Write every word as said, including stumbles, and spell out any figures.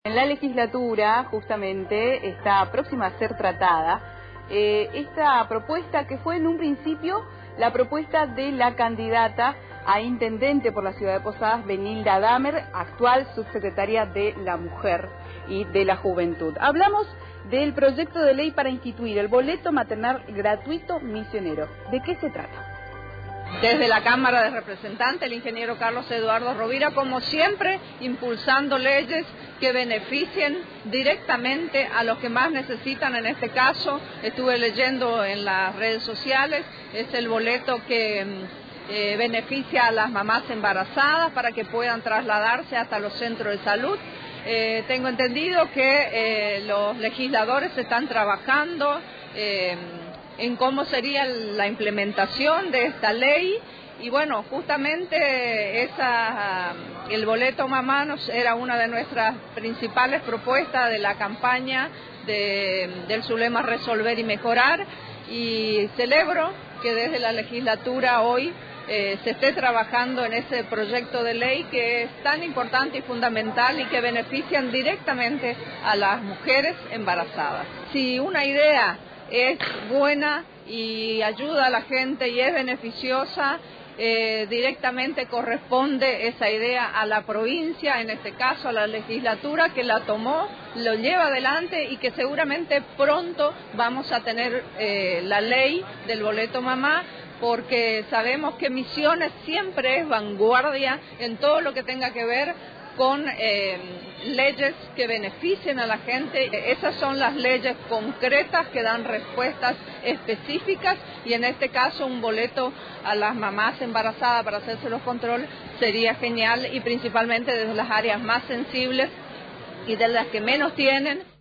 En la legislatura, justamente, está próxima a ser tratada eh, esta propuesta que fue en un principio la propuesta de la candidata a intendente por la ciudad de Posadas, Benilda Damer, actual subsecretaria de la Mujer y de la Juventud. Hablamos del proyecto de ley para instituir el boleto maternal gratuito misionero. ¿De qué se trata? Desde la Cámara de Representantes, el ingeniero Carlos Eduardo Rovira, como siempre, impulsando leyes que beneficien directamente a los que más necesitan. En este caso, estuve leyendo en las redes sociales, es el boleto que eh, beneficia a las mamás embarazadas para que puedan trasladarse hasta los centros de salud. Eh, tengo entendido que eh, los legisladores están trabajando eh, en cómo sería la implementación de esta ley y bueno, justamente esa, el boleto mamá nos, era una de nuestras principales propuestas de la campaña de, del Zulema Resolver y Mejorar, y celebro que desde la legislatura hoy eh, se esté trabajando en ese proyecto de ley que es tan importante y fundamental y que benefician directamente a las mujeres embarazadas. Si una idea es buena y ayuda a la gente y es beneficiosa, eh, directamente corresponde esa idea a la provincia, en este caso a la legislatura que la tomó, lo lleva adelante y que seguramente pronto vamos a tener eh, la ley del boleto mamá, porque sabemos que Misiones siempre es vanguardia en todo lo que tenga que ver con eh, leyes que beneficien a la gente. Esas son las leyes concretas que dan respuestas específicas, y en este caso un boleto a las mamás embarazadas para hacerse los controles sería genial, y principalmente desde las áreas más sensibles y de las que menos tienen.